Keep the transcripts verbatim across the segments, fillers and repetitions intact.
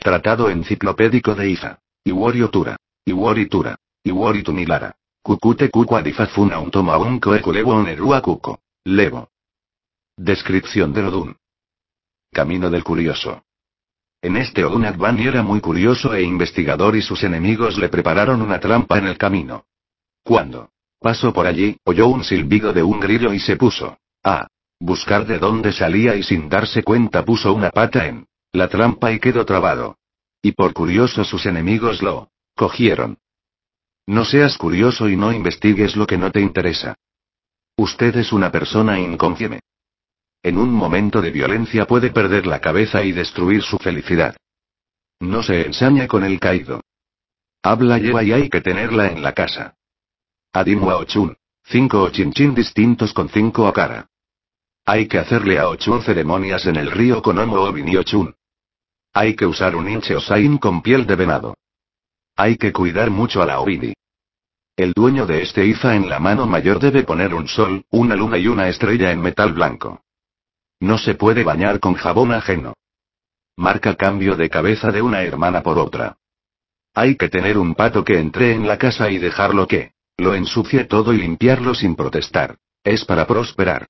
Tratado enciclopédico de Ifa. Iwori-tura. Iwori-tura. Iwori-tunilara. Kukute kukuadifa funa un toma un koekulewo onerua kuko. Levo. Descripción del Odun. Camino del curioso. En este Odun Agbani era muy curioso e investigador y sus enemigos le prepararon una trampa en el camino. Cuando pasó por allí, oyó un silbido de un grillo y se puso a buscar de dónde salía y sin darse cuenta puso una pata en la trampa y quedó trabado. Y por curioso sus enemigos lo cogieron. No seas curioso y no investigues lo que no te interesa. Usted es una persona inconsciente. En un momento de violencia puede perder la cabeza y destruir su felicidad. No se ensaña con el caído. Habla lleva y hay que tenerla en la casa. Adimu a Ochun. Cinco Ochinchin distintos con cinco Akara. Hay que hacerle a Ochun ceremonias en el río con Omo Obini Ochun. Hay que usar un hinche Osain con piel de venado. Hay que cuidar mucho a la Obini. El dueño de este Ifa en la mano mayor debe poner un sol, una luna y una estrella en metal blanco. No se puede bañar con jabón ajeno. Marca cambio de cabeza de una hermana por otra. Hay que tener un pato que entre en la casa y dejarlo que lo ensucie todo y limpiarlo sin protestar. Es para prosperar.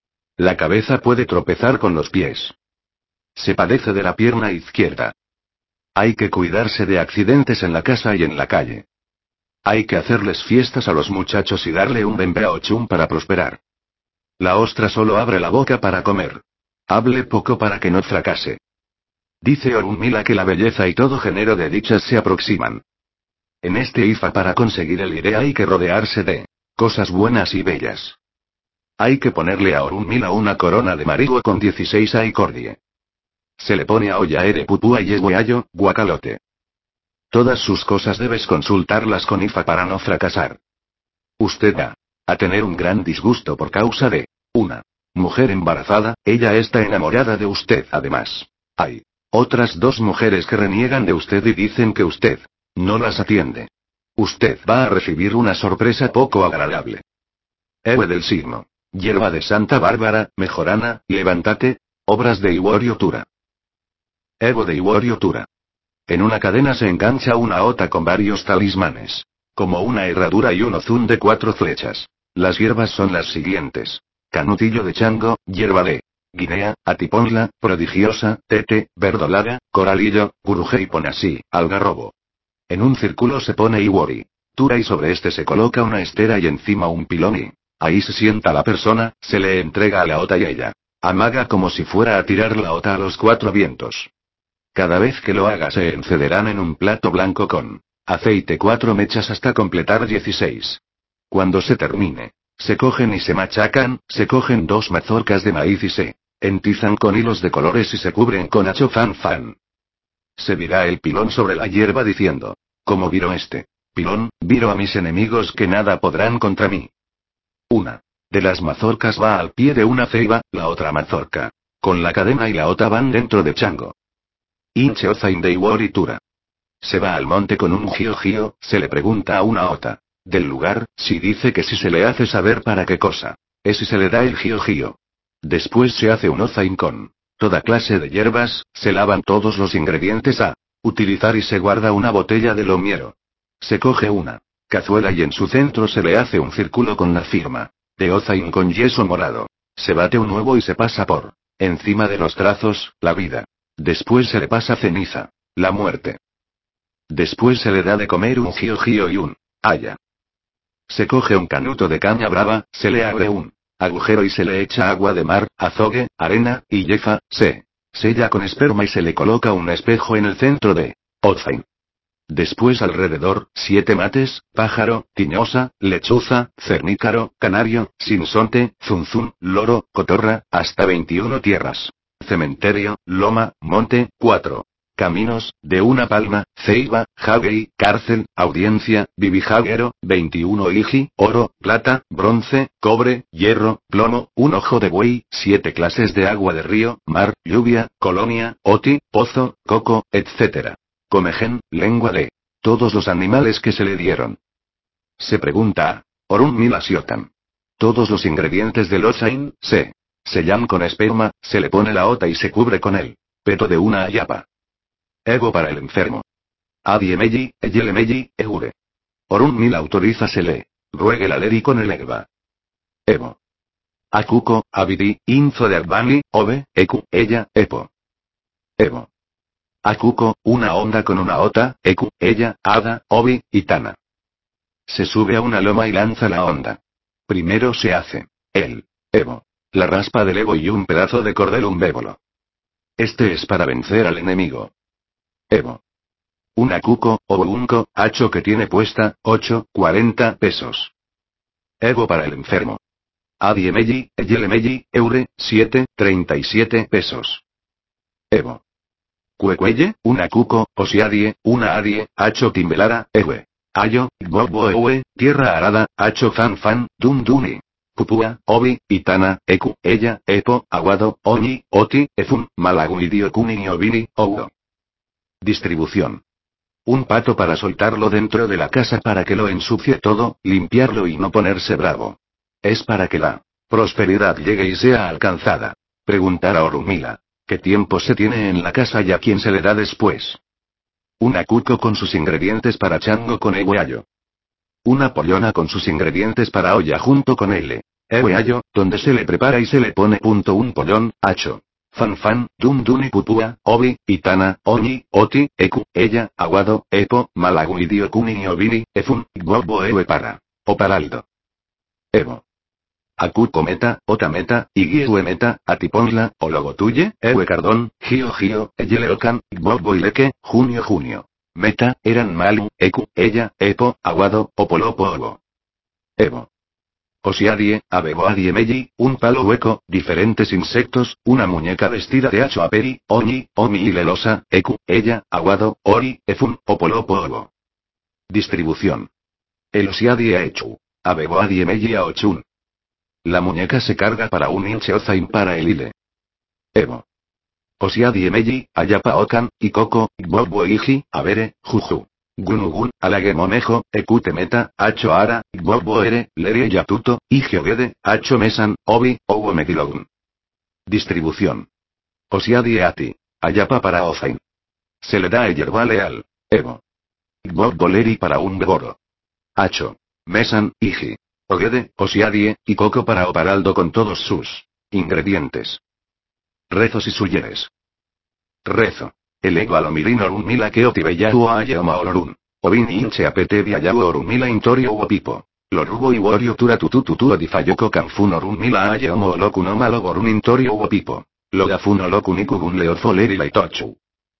La cabeza puede tropezar con los pies. Se padece de la pierna izquierda. Hay que cuidarse de accidentes en la casa y en la calle. Hay que hacerles fiestas a los muchachos y darle un bembe a Ochun para prosperar. La ostra solo abre la boca para comer. Hable poco para que no fracase. Dice Orunmila que la belleza y todo género de dichas se aproximan. En este Ifa para conseguir el ire hay que rodearse de cosas buenas y bellas. Hay que ponerle a Orunmila una corona de marigo con dieciséis aicordie. Se le pone a Oyaere pupúa y Yegueayo, guacalote. Todas sus cosas debes consultarlas con Ifa para no fracasar. Usted va a tener un gran disgusto por causa de una mujer embarazada, ella está enamorada de usted además. Hay otras dos mujeres que reniegan de usted y dicen que usted no las atiende. Usted va a recibir una sorpresa poco agradable. Héroe del signo. Hierba de Santa Bárbara, mejorana, levántate. Obras de Iwori-tura. Evo de Iwori-tura. En una cadena se engancha una ota con varios talismanes. Como una herradura y un ozún de cuatro flechas. Las hierbas son las siguientes. Canutillo de chango, hierba de Guinea, atiponla, prodigiosa, tete, verdolaga, coralillo, guruje y ponasí, algarrobo. En un círculo se pone Iwori-tura y sobre este se coloca una estera y encima un pilón y ahí se sienta la persona, se le entrega a la ota y ella amaga como si fuera a tirar la ota a los cuatro vientos. Cada vez que lo haga se encenderán en un plato blanco con aceite cuatro mechas hasta completar dieciséis. Cuando se termine, se cogen y se machacan, se cogen dos mazorcas de maíz y se entizan con hilos de colores y se cubren con achofán fan. Se virá el pilón sobre la hierba diciendo, como viro este pilón, viro a mis enemigos que nada podrán contra mí. Una de las mazorcas va al pie de una ceiba, la otra mazorca con la cadena y la otra van dentro de chango. Inche Ozain de Iwori-tura. Se va al monte con un gio-gio, se le pregunta a una ota del lugar, si dice que si se le hace saber para qué cosa es y se le da el gio-gio. Después se hace un Ozain con toda clase de hierbas, se lavan todos los ingredientes a utilizar y se guarda una botella de lomiero. Se coge una cazuela y en su centro se le hace un círculo con la firma de Ozain con yeso morado. Se bate un huevo y se pasa por encima de los trazos, la vida. Después se le pasa ceniza, la muerte. Después se le da de comer un gio-gio y un haya. Se coge un canuto de caña brava, se le abre un agujero y se le echa agua de mar, azogue, arena, y yefa, se sella con esperma y se le coloca un espejo en el centro de Ozain. Después alrededor, siete mates, pájaro, tiñosa, lechuza, cernícaro, canario, sinsonte, zunzún, loro, cotorra, hasta veintiuno tierras. Cementerio, loma, monte, cuatro. Caminos, de una palma, ceiba, jaguey, cárcel, audiencia, bibijaguero, veintiuno iji, oro, plata, bronce, cobre, hierro, plomo, un ojo de buey, siete clases de agua de río, mar, lluvia, colonia, oti, pozo, coco, etcétera. Comején, lengua de todos los animales que se le dieron. Se pregunta a Orunmila Siotam. Todos los ingredientes del Ozain, se sellan con esperma, se le pone la ota y se cubre con el peto de una ayapa. Ego para el enfermo. Adiemeji, Eyelemeji, Eure. Orun mil autorízasele. Ruegue la leri con el Egba. Evo. Akuko, Abidi, Inzo de Albani, Ove, Eku, ella, Epo. Evo. Akuko, una onda con una ota, Eku, ella, Ada, Obi, y Tana. Se sube a una loma y lanza la onda. Primero se hace el Evo, la raspa del Evo y un pedazo de cordel umbébolo. Este es para vencer al enemigo. Evo. Un Akuko, o unco, hacho que tiene puesta, ocho, cuarenta pesos. Evo para el enfermo. Adiemeji, Eyelemeji, Eure, siete, treinta y siete pesos. Evo. Cuecuelle, una cuco, osiadie, una adie, hacho timbelara, ewe. Ayo, bobo ewe, tierra arada, hacho fan fan, dun duni. Pupua, obi, itana, eku, ella, epo, aguado, oñi, oti, efun, malaguidio kuni obini, oudo. Distribución. Un pato para soltarlo dentro de la casa para que lo ensucie todo, limpiarlo y no ponerse bravo. Es para que la prosperidad llegue y sea alcanzada. Preguntar a Orunmila. ¿Qué tiempo se tiene en la casa y a quién se le da después? Una cuco con sus ingredientes para chango con eweayo. Una pollona con sus ingredientes para olla junto con ele. Eweayo, donde se le prepara y se le pone punto un pollón, hacho. Fan fan, dun duni pupua, obi, itana, oñi, oti, eku, ella, aguado, epo, malaguidio kuni obini, efun, gobo ewe para. O paraldo. Evo. Akuko meta, ota meta, igiue meta, atiponla, o logotuye, ewe cardón, gio gio, eyeleokan, gobo ileke, junio junio. Meta, eran malu, eku, ella, epo, aguado, opolopo obo. Evo. Osiadie, abeboadie meji, un palo hueco, diferentes insectos, una muñeca vestida de hacho aperi, oñi, omi y lelosa, eku, ella, aguado, ori, efun, opolopo obo. Distribución. El osiadie a echu. Abeboadie meji a ochun. La muñeca se carga para un inche ozain para el ile. Evo. Osiadie meji, ayapa okan, y coco, bobo iji, abere, juju. Gunugun, alagemonejo, ekute meta, hacho ara, bobo ere, lerie yatuto, igiogede, hacho mesan, obi, owo medilogun. Distribución. Osiadie ati. Ayapa para ozain. Se le da a yerba leal. Evo. Bobo leri para un begoro. Hacho. Mesan, iji. Ogede, osiadie, y coco para oparaldo con todos sus ingredientes. Rezos y suyeres. Rezo. El ego alomirin orun mila que otibeyahu ayama olorun. Ovin inche apete viayahu orun mila intorio uopipo. Lorubo y worio tura tutututu odifayoko kanfun orun mila ayama olokun omalo orun intorio uopipo. Logafun olokun ikugun leofoleri laitochu.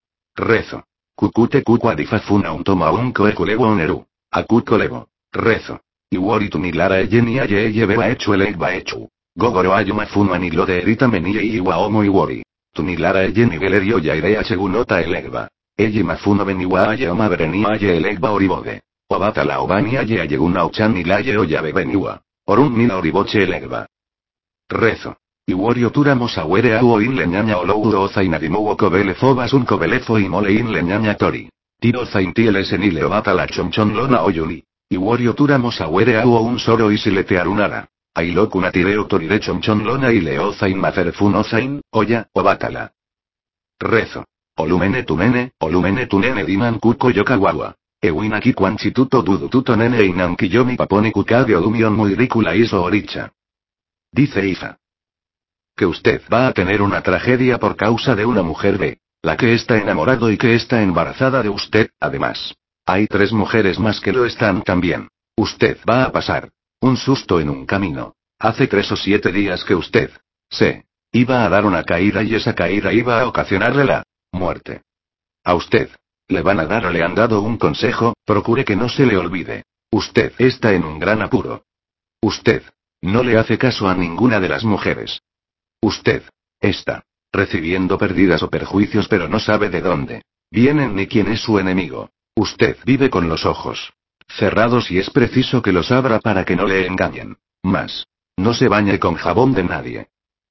Rezo. Kukute kuku adifafuna un toma un koekulevo oneru. Akuko levo. Rezo. Iwori tunilara eyeni aye eye beba hecho el egba hecho. Gogoro ayuma funmani lo de erita meniye iwa omo iwori. Tunilara eyeni velerio yairea chegunota el egba. Eye mafuno beniwa aye oma bereni aye el egba oribode. Obata la obani aye ayeguna ochani laye oya bebeniwa. Orun mina oriboche el egba. Rezo. Iworio turamos awere au in leñaña olouro oza inadimuwo kobele fobas un kobelefo y mole in leñaña tori. Tiro zaintieles en ile obata la chonchon lona oyuni. Iworio turamos awere au un soro y siletearunara. Ailokuna tireo torire chonchon lona y leozain macerfun ozain, oya, obatala. Rezo. Olumene tumene, olumene tunene diman kuko yokawawa. Ewinaki kwanchituto dudututo nene inankiyomi paponi kukage olumion muy rícula iso oricha. Dice Ifa. Que usted va a tener una tragedia por causa de una mujer de la que está enamorado y que está embarazada de usted, además. Hay tres mujeres más que lo están también. Usted va a pasar un susto en un camino. Hace tres o siete días que usted se iba a dar una caída y esa caída iba a ocasionarle la muerte. A usted le van a dar o le han dado un consejo, procure que no se le olvide. Usted está en un gran apuro. Usted no le hace caso a ninguna de las mujeres. Usted está recibiendo pérdidas o perjuicios pero no sabe de dónde vienen ni quién es su enemigo. Usted vive con los ojos cerrados y es preciso que los abra para que no le engañen. Más. No se bañe con jabón de nadie.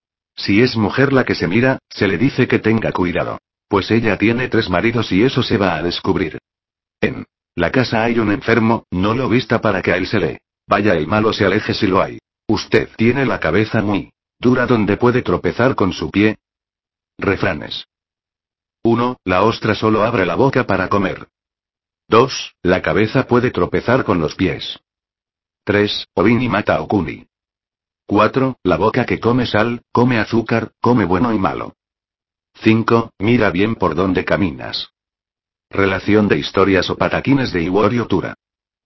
Si es mujer la que se mira, se le dice que tenga cuidado. Pues ella tiene tres maridos y eso se va a descubrir. En la casa hay un enfermo, no lo vista para que a él se le vaya el malo se aleje si lo hay. Usted tiene la cabeza muy dura donde puede tropezar con su pie. Refranes. uno. La ostra solo abre la boca para comer. dos. La cabeza puede tropezar con los pies. tres. Obini mata a Okuni. cuatro. La boca que come sal, come azúcar, come bueno y malo. cinco. Mira bien por dónde caminas. Relación de historias o pataquines de Iwori Otura.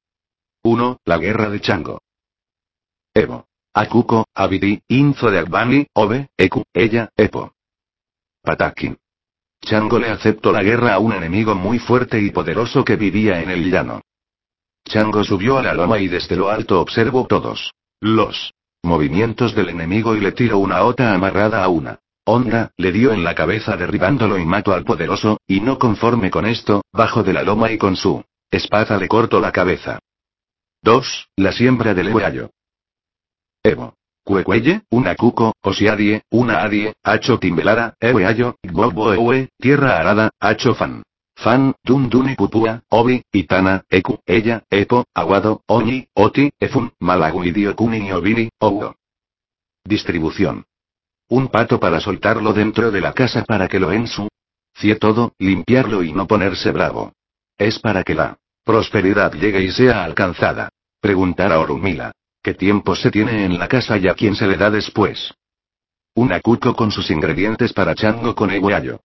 uno. La guerra de Chango. Evo. Akuko, Abidi, Inzo de Agbani, Obe, Eku, ella, Epo. Patakin. Chango le aceptó la guerra a un enemigo muy fuerte y poderoso que vivía en el llano. Chango subió a la loma y desde lo alto observó todos los movimientos del enemigo y le tiró una ota amarrada a una honda, le dio en la cabeza derribándolo y mató al poderoso, y no conforme con esto, bajó de la loma y con su espada le cortó la cabeza. dos. La siembra del Eweayo. Evo. Cuecuelle, una cuco, osiadie, una adie, hacho timbelara, Eweayo, gbobo ewe, tierra arada, hacho fan. Fan, dun duni pupua, obi, itana, eku, ella, epo, aguado, oñi, oti, efun, malaguidio kuni y obini, oudo. Distribución. Un pato para soltarlo dentro de la casa para que lo ensu. Cie todo, limpiarlo y no ponerse bravo. Es para que la prosperidad llegue y sea alcanzada. Preguntar a Orunmila. ¿Qué tiempo se tiene en la casa y a quién se le da después? Una cuco con sus ingredientes para chango con Eweayo.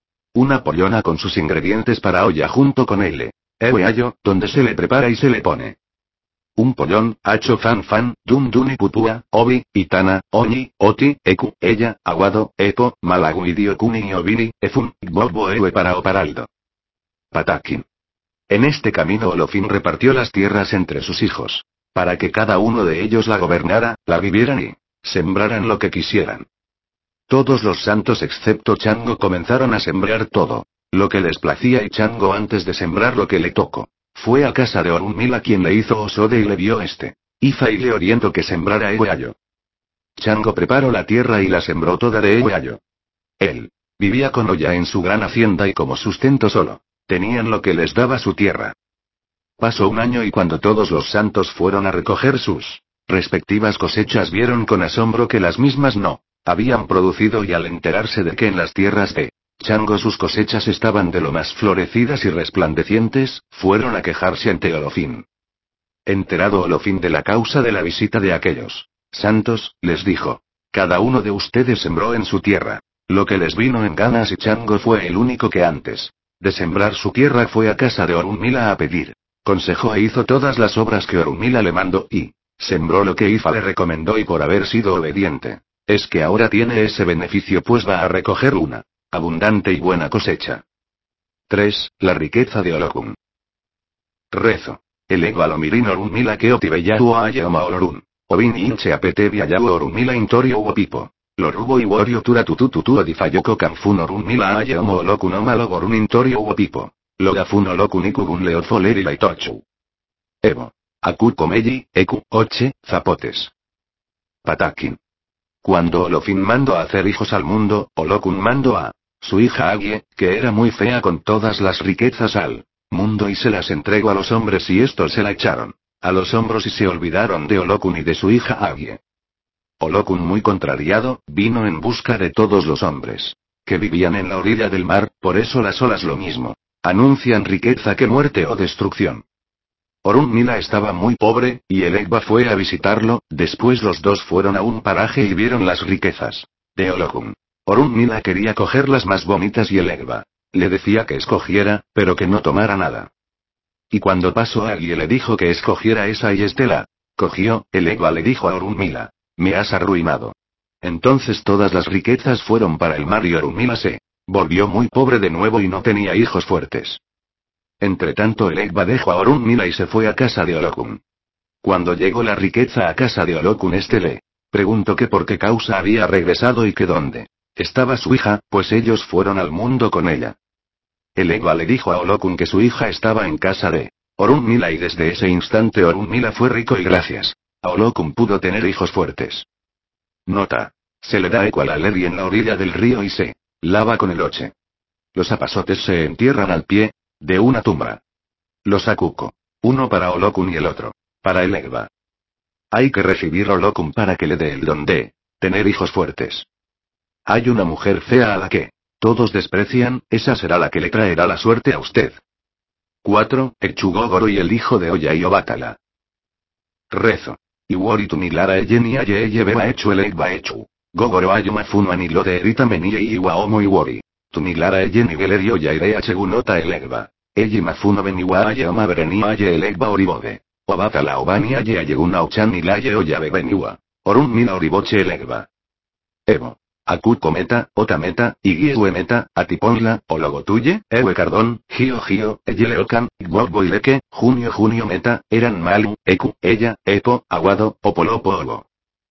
Una pollona con sus ingredientes para olla junto con ele. Eweayo, donde se le prepara y se le pone. Un pollón, hacho fan fan, dun duni pupua, obi, itana, oñi, oti, eku, ella, aguado, epo, malaguidio kuni y obini, efun, gbobo ewe para oparaldo. Patakin. En este camino Olofin repartió las tierras entre sus hijos. Para que cada uno de ellos la gobernara, la vivieran y sembraran lo que quisieran. Todos los santos excepto Chango comenzaron a sembrar todo lo que les placía y Chango antes de sembrar lo que le tocó. Fue a casa de Orunmila quien le hizo Osode y le vio este Ifa y le orientó que sembrara Eweayo. Chango preparó la tierra y la sembró toda de Eweayo. Él vivía con Oya en su gran hacienda y como sustento solo tenían lo que les daba su tierra. Pasó un año y cuando todos los santos fueron a recoger sus respectivas cosechas vieron con asombro que las mismas no habían producido y al enterarse de que en las tierras de Chango sus cosechas estaban de lo más florecidas y resplandecientes, fueron a quejarse ante Olofin. Enterado Olofin de la causa de la visita de aquellos santos, les dijo: cada uno de ustedes sembró en su tierra lo que les vino en ganas y Chango fue el único que antes de sembrar su tierra fue a casa de Orunmila a pedir consejo e hizo todas las obras que Orunmila le mandó y sembró lo que Ifa le recomendó y por haber sido obediente, es que ahora tiene ese beneficio pues va a recoger una abundante y buena cosecha. tres. La riqueza de Olokun. Rezo. El ego alomirin Orunmila que otibeyahu ayama olorun. Obin inche apete viayahu Orunmila intorio uopipo. Lorubo y wario tura tutututu odifayoko kanfun Orunmila ayama olokun omalogorun intorio uopipo. Logafun olokun ikugun leofoleri laitochu. Evo. Akuko meji, eku, oche, zapotes. Patakin. Cuando Olofin mandó a hacer hijos al mundo, Olokun mandó a su hija Agie, que era muy fea con todas las riquezas al mundo y se las entregó a los hombres y estos se la echaron a los hombros y se olvidaron de Olokun y de su hija Agie. Olokun muy contrariado, vino en busca de todos los hombres que vivían en la orilla del mar, por eso las olas lo mismo anuncian riqueza que muerte o destrucción. Orunmila estaba muy pobre, y el Egba fue a visitarlo, después los dos fueron a un paraje y vieron las riquezas de Olokun. Orunmila quería coger las más bonitas y el Egba le decía que escogiera, pero que no tomara nada. Y cuando pasó alguien le dijo que escogiera esa y Estela cogió, el Egba le dijo a Orunmila: me has arruinado. Entonces todas las riquezas fueron para el mar y Orunmila se volvió muy pobre de nuevo y no tenía hijos fuertes. Entretanto el Egba dejó a Orunmila y se fue a casa de Olokun. Cuando llegó la riqueza a casa de Olokun este le preguntó que por qué causa había regresado y que dónde estaba su hija, pues ellos fueron al mundo con ella. El Egba le dijo a Olokun que su hija estaba en casa de Orunmila y desde ese instante Orunmila fue rico y gracias a Olokun pudo tener hijos fuertes. Nota. Se le da eco a la Leri en la orilla del río y se lava con el oche. Los apasotes se entierran al pie de una tumba. Los akuko. Uno para Olokun y el otro para el Egba. Hay que recibir a Olokun para que le dé el don de tener hijos fuertes. Hay una mujer fea a la que Todos desprecian, esa será la que le traerá la suerte a usted. cuatro. Echugogoro y el hijo de Oya y Obatala. Rezo. Iwori Tunilara Eyeni Aye Eye Beba Echu Elegba Echu. Gogoro Ayoma Funman y lo de Erita Menie y Iwaomo Iwori. Tunilara Eyeni Geleri Oya Irea Chegunota Elegba. Eyi Mafuno Beniwa Aye Oma Bereni Aye Elegba Oribode. Obatala Obani Aye Ayeguna Ochan y Laye Oya Bebeniwa. Orun Mina Oriboche Elegba. Evo. Akuko meta, ota meta, igiue meta, atiponla, ologotuye, ewe cardón, gio gio, eyeleokan, gboboileke, junio junio meta, eran malu, eku, ella, epo, aguado, opolopo olo.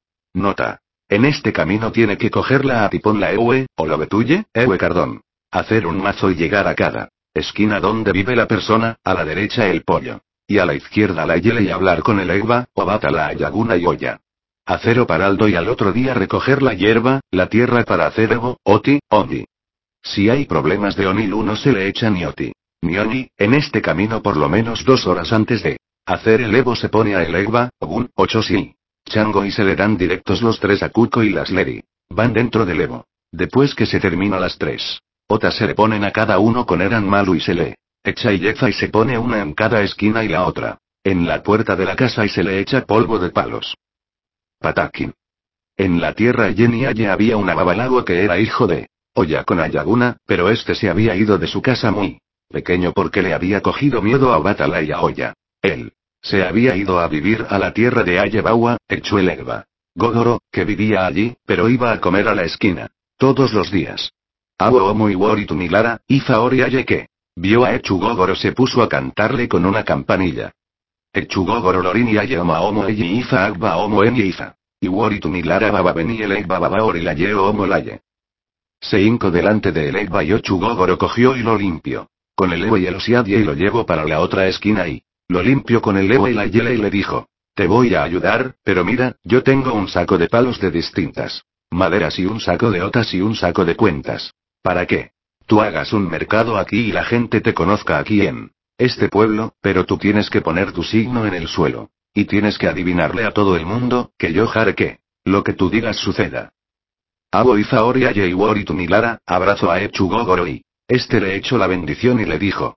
Nota. En este camino tiene que cogerla atiponla ewe, ologotuye, ewe cardón. Hacer un mazo y llegar a cada esquina donde vive la persona, a la derecha el pollo. Y a la izquierda la yele y hablar con el egba, o bata la ayaguna y olla. Hacer oparaldo y al otro día recoger la hierba, la tierra para hacer evo, oti, oni. Si hay problemas de Onilu no se le echa ni oti, ni oni, en este camino por lo menos dos horas antes de hacer el evo se pone a el egba, ogun, ochosi, chango y se le dan directos los tres a Kuko y las leri. Van dentro del evo. Después que se termina las tres otas se le ponen a cada uno con eran malu y se le echa y yeza y se pone una en cada esquina y la otra en la puerta de la casa y se le echa polvo de palos. Patakin. En la tierra Yeni Aye había un babalago que era hijo de Oya con Ayaguna, pero este se había ido de su casa muy pequeño porque le había cogido miedo a Obatala y a Oya. Él se había ido a vivir a la tierra de Ayebawa, Echuelegba. Gogoro, que vivía allí, pero iba a comer a la esquina todos los días. Awo Omo Iwori Tunilara, Ifa Ori Aye que vio a Echugogoro se puso a cantarle con una campanilla. Echugogoro Lorini Aye Oma Omo Eyi Ifa Agba Omo Eni Ifa. Iwori Tunilara Baba Beni el Egba Baba Ori Laye Omo Laye. Se hincó delante de el Egba y Echugogoro cogió y lo limpió. Con el ewe y el osiadie y lo llevó para la otra esquina y lo limpió con el ewe y la yele y le dijo. Te voy a ayudar, pero mira, yo tengo un saco de palos de distintas maderas y un saco de otas y un saco de cuentas. ¿Para qué? Tú hagas un mercado aquí y la gente te conozca aquí en este pueblo, pero tú tienes que poner tu signo en el suelo. Y tienes que adivinarle a todo el mundo, que yo jare que lo que tú digas suceda. Abo Ifaori Aye Iwori Tunilara, abrazo a Echugogoro y este le echó la bendición y le dijo.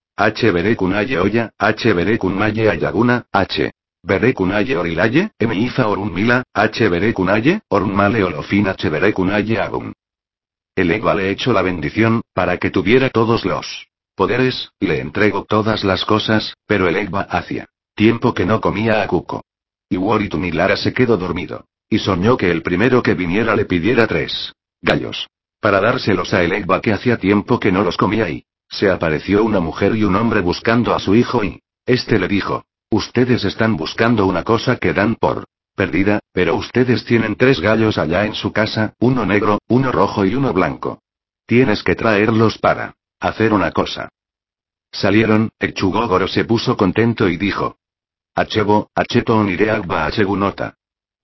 H Berekun Aye Oya, H Berekun Maye Ayaguna, H Berekun Aye Orilaye, M Ifa Orun Mila, H Berekun Aye, Orun Male Olofin H Berekun Aye Agun. El Egba le echó la bendición, para que tuviera todos los poderes, le entregó todas las cosas, pero el Egba hacía tiempo que no comía a Kuko. Iwori Tunilara se quedó dormido. Y soñó que el primero que viniera le pidiera tres gallos. Para dárselos a el Egba que hacía tiempo que no los comía y se apareció una mujer y un hombre buscando a su hijo y este le dijo. Ustedes están buscando una cosa que dan por perdida, pero ustedes tienen tres gallos allá en su casa, uno negro, uno rojo y uno blanco. Tienes que traerlos para hacer una cosa. Salieron, Echugogoro se puso contento y dijo. Achebo, acheto onire agba achegunota.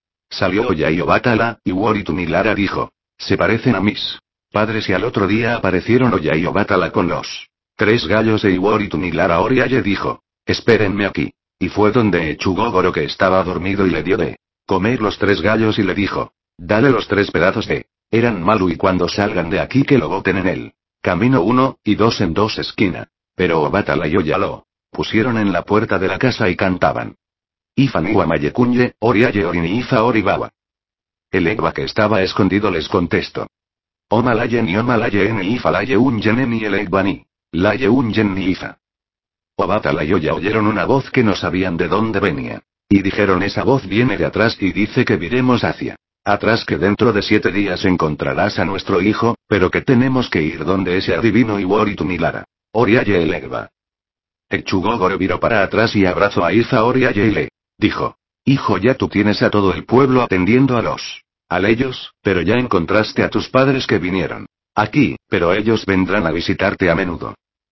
Salió Oya y Obatala, y Iwori Tunilara dijo. Se parecen a mis padres y al otro día aparecieron Oya y Obatala con los tres gallos e Iwori Tunilara Oriaye dijo. Espérenme aquí. Y fue donde Echugogoro que estaba dormido y le dio de comer los tres gallos y le dijo. Dale los tres pedazos de eran malu y cuando salgan de aquí que lo boten en él. Camino uno, y dos en dos esquina. Pero Obatala y Oya lo pusieron en la puerta de la casa y cantaban. Ifa niwa mayekunye, oriaye orini ifa oribawa. El Egba que estaba escondido les contestó. Omalaye ni omalaye ni ifa laye unyen ni el Egba ni. Laye unyen ni ifa. Obatala y Oya oyeron una voz que no sabían de dónde venía. Y dijeron esa voz viene de atrás y dice que viremos hacia atrás que dentro de siete días encontrarás a nuestro hijo, pero que tenemos que ir donde ese adivino Iwori Tunilara. Oriaye el Egba. Echugogoro viró para atrás y abrazó a Ifa Oriaye y le dijo. Hijo ya tú tienes a todo el pueblo atendiendo a los aleyos, pero ya encontraste a tus padres que vinieron aquí, pero ellos vendrán a visitarte a menudo.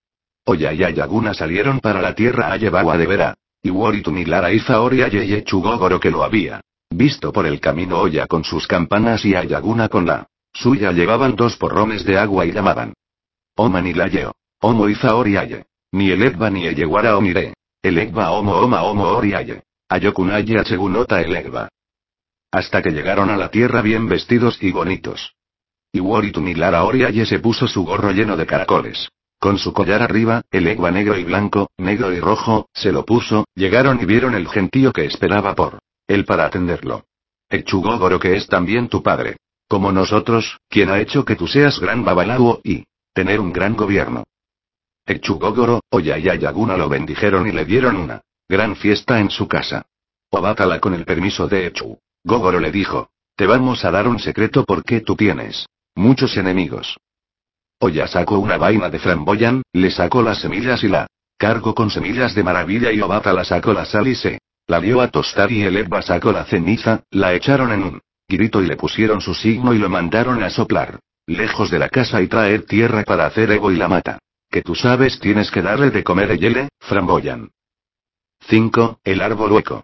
Oya y Ayaguna salieron para la tierra Ayebawa de Vera. Iwori Tunilara Ifa Oriaye y Echugogoro que lo había visto por el camino Oya con sus campanas y Ayaguna con la suya llevaban dos porrones de agua y llamaban. Oma ni Layeo. Omo Ifa Oriaye. Ni el Egba ni el Yeguara Omire. El Egba Omo Oma Omo Oriaye. Ayokunaye Achegunota el Egba. Hasta que llegaron a la tierra bien vestidos y bonitos. Iwori Tunilara Oriaye se puso su gorro lleno de caracoles. Con su collar arriba, el egua negro y blanco, negro y rojo, se lo puso, llegaron y vieron el gentío que esperaba por él para atenderlo. Echugogoro que es también tu padre. Como nosotros, quien ha hecho que tú seas gran Babalao y tener un gran gobierno. Echugogoro, Oyaya y Aguna lo bendijeron y le dieron una gran fiesta en su casa. Obatala con el permiso de Echu. Gogoro le dijo, te vamos a dar un secreto porque tú tienes muchos enemigos. Oya sacó una vaina de framboyan, le sacó las semillas y la cargó con semillas de maravilla y Obatala sacó la sal y se la dio a tostar y el Ebba sacó la ceniza, la echaron en un grito y le pusieron su signo y lo mandaron a soplar lejos de la casa y traer tierra para hacer Ebo y la mata. Que tú sabes tienes que darle de comer Eyele, framboyan. cinco. El árbol hueco.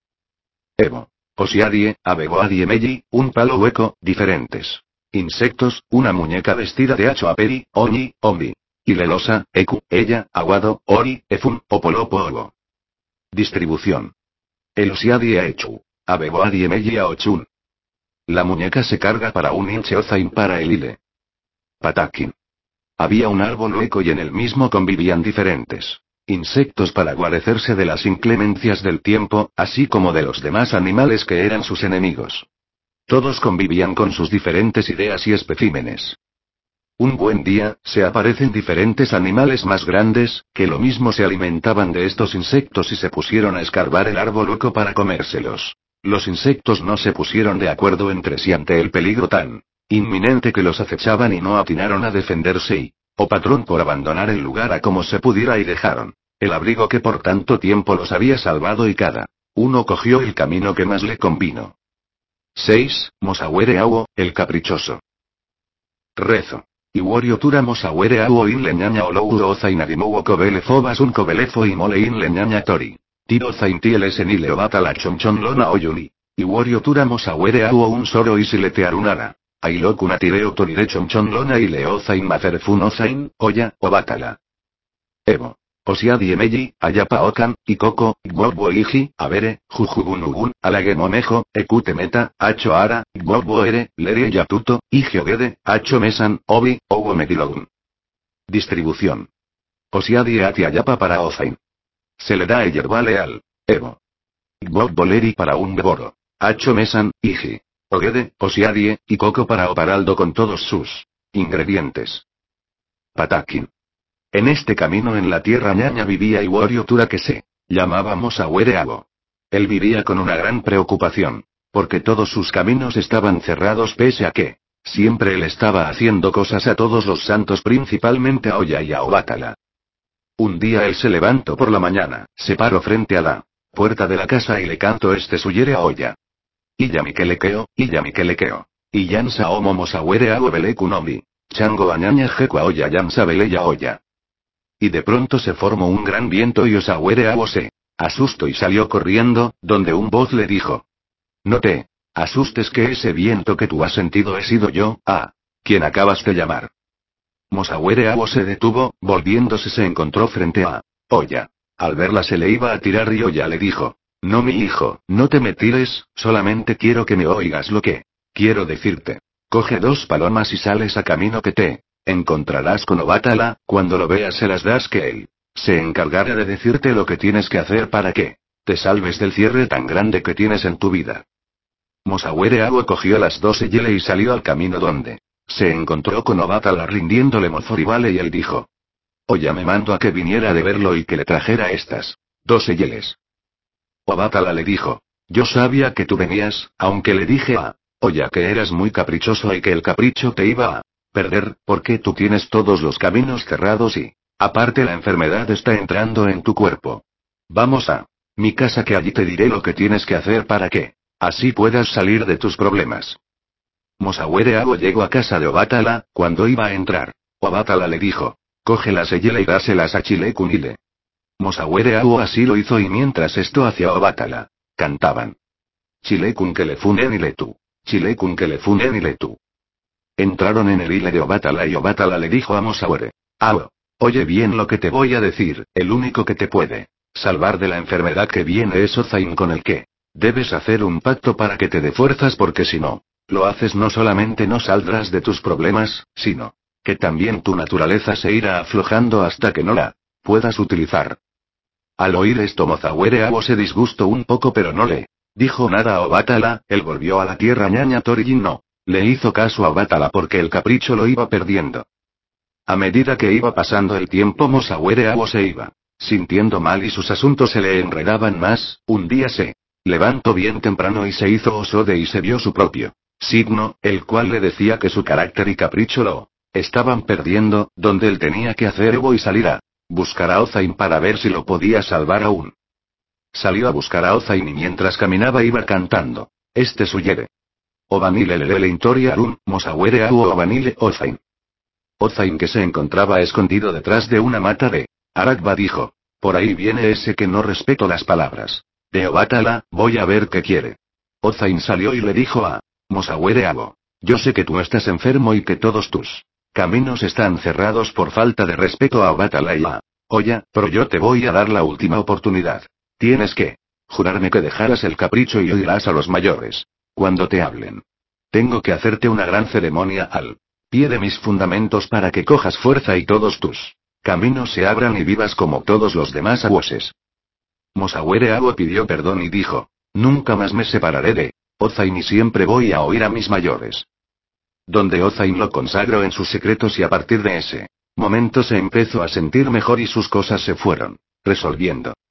Ebo. Osiadie, Abeboadie Melli, un palo hueco, diferentes. Insectos, una muñeca vestida de hacho aperi, oñi, ombi. Ilelosa, eku, ella, aguado, ori, efun, opolopo obo. Distribución. El Osiadie a Echu. Abeboadie Melli a Ochun. La muñeca se carga para un inche ozain para el ile. Patakin. Había un árbol hueco y en el mismo convivían diferentes insectos para guarecerse de las inclemencias del tiempo, así como de los demás animales que eran sus enemigos. Todos convivían con sus diferentes ideas y especímenes. Un buen día, se aparecen diferentes animales más grandes, que lo mismo se alimentaban de estos insectos y se pusieron a escarbar el árbol hueco para comérselos. Los insectos no se pusieron de acuerdo entre sí ante el peligro tan inminente que los acechaban y no atinaron a defenderse y, o patrón por abandonar el lugar a como se pudiera y dejaron el abrigo que por tanto tiempo los había salvado y cada uno cogió el camino que más le convino. seis. Mosawere Awo, el caprichoso. Rezo. Iworio tura Mosawere Awo in leñaña olou oza inadimou kobele fobas un kobelefo y mole in leñaña tori. Tiro zaintieles en ile obata la chonchon lona oyuni. Iworio tura Mosawere Awo un soro y silete arunara. Ailokuna tireo torire chonchon lona y leozain macerfun ozain, oya, obatala. Evo. Osiadi emelli, ayapa okan, ikoko, gbobo iji, abere, jujubunugun, alagemonejo, ekute meta, acho ara, gbobo ere, lerie yatuto, igeogede, acho mesan, obi, obo medilogun. Distribución. Osiadi ati ayapa para ozain. Se le da el yerbale al Evo. Gbobo leri para un beboro. Acho mesan, iji. Ogede, Osiadie, y coco para oparaldo con todos sus ingredientes. Patakin. En este camino en la tierra ñaña vivía Iworio Tura que se llamaba Mosawere Awo. Él vivía con una gran preocupación, porque todos sus caminos estaban cerrados pese a que siempre él estaba haciendo cosas a todos los santos, principalmente a Oya y a Obatala. Un día él se levantó por la mañana, se paró frente a la puerta de la casa y le cantó este suyere a Oya. Iyami que lequeo, Iyami que lequeo. Iyansa omo Mosawere Awo belekunomi. Chango añaña jekua Oya yansa beleya Oya. Y de pronto se formó un gran viento y Osawere Awo se asustó y salió corriendo, donde un voz le dijo. No te asustes que ese viento que tú has sentido he sido yo, ah, quien acabas de llamar. Mosawere Awo se detuvo, volviéndose se encontró frente a Oya. Al verla se le iba a tirar y Oya le dijo. No mi hijo, no te me tires, solamente quiero que me oigas lo que quiero decirte. Coge dos palomas y sales a camino que te encontrarás con Obatala, cuando lo veas se las das que él se encargará de decirte lo que tienes que hacer para que te salves del cierre tan grande que tienes en tu vida. Mosawere Awo cogió las dos eyele y salió al camino donde se encontró con Obatala rindiéndole mozoribale y él dijo. Oya me mando a que viniera de verlo y que le trajera estas dos eyeles. Obatala le dijo. Yo sabía que tú venías, aunque le dije a Oya que eras muy caprichoso y que el capricho te iba a perder, porque tú tienes todos los caminos cerrados y, aparte la enfermedad está entrando en tu cuerpo. Vamos a mi casa que allí te diré lo que tienes que hacer para que así puedas salir de tus problemas. Mosawere Awo llegó a casa de Obatala, cuando iba a entrar. Obatala le dijo. Coge las eyele y dáselas a Chilekunile. Mosawere Awo así lo hizo y mientras esto hacia Obatala, cantaban. Chilekun que le funen y le tu. Chilekun que le funen y le tu. Entraron en el hile de Obatala y Obatala le dijo a Mosawere. Awo. Oye bien lo que te voy a decir, el único que te puede salvar de la enfermedad que viene es Ozain con el que Debes hacer un pacto para que te dé fuerzas porque si no, lo haces no solamente no saldrás de tus problemas, sino que también tu naturaleza se irá aflojando hasta que no la puedas utilizar. Al oír esto Mozahuere Abo se disgustó un poco pero no le dijo nada a Obatala. Él volvió a la tierra. Ñaña Torijin no le hizo caso a Obatala porque el capricho lo iba perdiendo. A medida que iba pasando el tiempo Mozahuere Abo se iba sintiendo mal y sus asuntos se le enredaban más. Un día se levantó bien temprano y se hizo Osode y se vio su propio signo, el cual le decía que su carácter y capricho lo estaban perdiendo, donde él tenía que hacer Evo y salir a buscar a Ozain para ver si lo podía salvar aún. Salió a buscar a Ozain y mientras caminaba iba cantando. Este suyere. Obanile lelele intoria arun, Mozahuere Abo obanile Ozain. Ozain, que se encontraba escondido detrás de una mata de Arakba, dijo: por ahí viene ese que no respeto las palabras de Obatala, voy a ver qué quiere. Ozain salió y le dijo a Mozahuere Abo: yo sé que tú estás enfermo y que todos tus caminos están cerrados por falta de respeto a Obatala y a Oya, pero yo te voy a dar la última oportunidad. Tienes que jurarme que dejarás el capricho y oirás a los mayores cuando te hablen. Tengo que hacerte una gran ceremonia al pie de mis fundamentos para que cojas fuerza y todos tus caminos se abran y vivas como todos los demás abueses. Mozahuere Abo pidió perdón y dijo: nunca más me separaré de Ozain y siempre voy a oír a mis mayores. Donde Ozain lo consagró en sus secretos y a partir de ese momento se empezó a sentir mejor y sus cosas se fueron resolviendo.